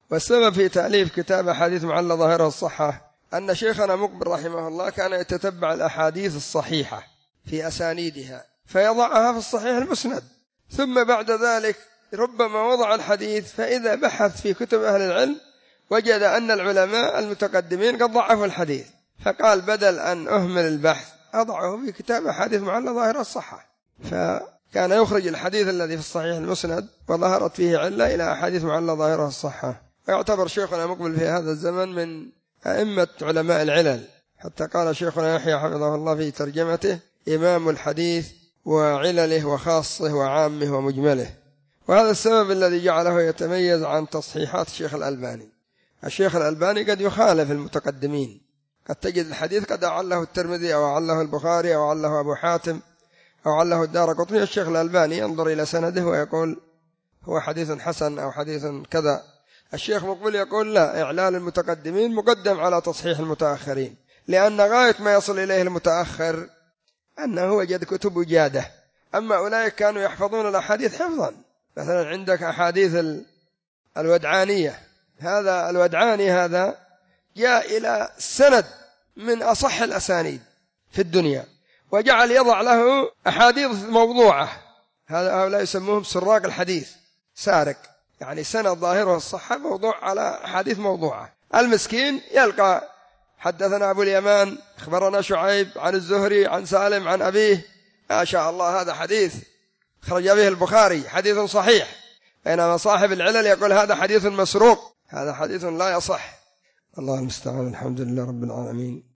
والسبب في تأليف كتاب أحاديث معلّة ظاهرها الصحة أن شيخنا مقبل رحمه الله كان يتتبع الأحاديث الصحيحة في أسانيدها فيضعها في الصحيح المسند، ثم بعد ذلك ربما وضع الحديث فإذا بحث في كتب أهل العلم وجد أن العلماء المتقدمين قد ضعفوا الحديث، فقال بدل أن أهمل البحث أضعه في كتاب أحاديث معلّة ظاهرها الصحة، فكان يخرج الحديث الذي في الصحيح المسند وظهرت فيه علة إلى أحاديث معلّة ظاهرها الصحة. ويعتبر شيخنا مقبل في هذا الزمن من أئمة علماء العلل، حتى قال شيخنا يحيى حفظه الله في ترجمته إمام الحديث وعلله وخاصه وعامه ومجمله. وهذا السبب الذي جعله يتميز عن تصحيحات الشيخ الألباني. الشيخ الألباني قد يخالف المتقدمين، قد تجد الحديث قد أعله الترمذي أو أعله البخاري أو أعله أبو حاتم أو أعله الدارقطني، الشيخ الألباني ينظر إلى سنده ويقول هو حديث حسن أو حديث كذا. الشيخ مقبل يقول لا، إعلال المتقدمين مقدم على تصحيح المتأخرين، لأن غاية ما يصل إليه المتأخر أنه وجد كتب وجاده، أما أولئك كانوا يحفظون الأحاديث حفظا. مثلا عندك أحاديث الودعانية، هذا الودعاني هذا جاء إلى سند من أصح الأسانيد في الدنيا وجعل يضع له أحاديث موضوعة، هؤلاء يسموهم سراق الحديث، سارق يعني سند ظاهره الصحة موضوع على أحاديث موضوعة. المسكين يلقى حدثنا أبو اليمان أخبرنا شعيب عن الزهري عن سالم عن أبيه، ما شاء الله هذا حديث خرج به البخاري حديث صحيح، بينما صاحب العلل يقول هذا حديث مسروق، هذا حديث لا يصح. الله المستعان. الحمد لله رب العالمين.